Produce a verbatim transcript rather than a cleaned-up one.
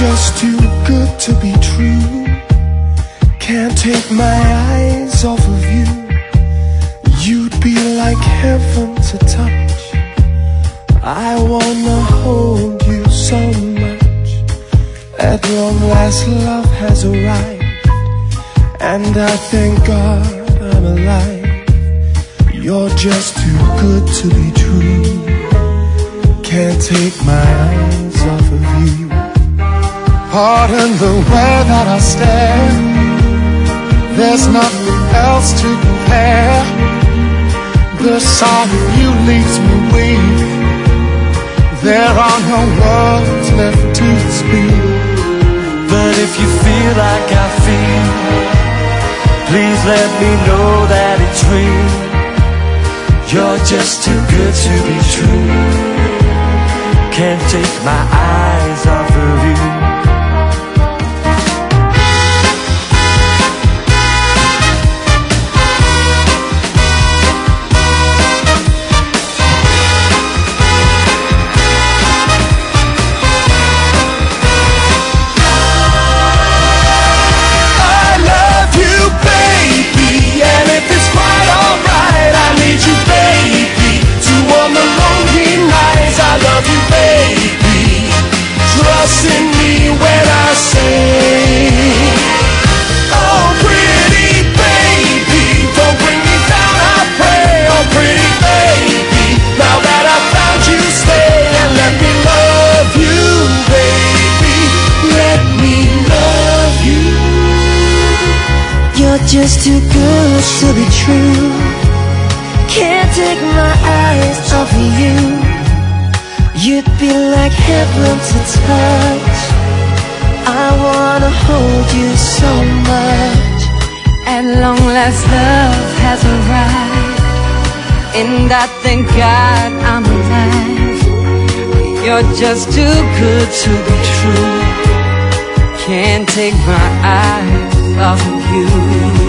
just too good to be true. Can't take my eyes off of you. You'd be like heaven to touch. I wanna hold you so much. At long last love has arrived, and I thank God I'm alive. You're just too good to be true. Can't take my eyes off of you. Pardon the way that I stare. There's nothing else to compare. The sight of you leaves me weak. There are no words left to speak. But if you feel like I feel, please let me know that it's real. You're just too good to be true. Can't take my eyes off of you. Just too good to be true. Can't take my eyes off of you. You'd be like heaven to touch. I wanna hold you so much. At long last love has arrived, and I thank God I'm alive. You're just too good to be true. Can't take my eyes off of you.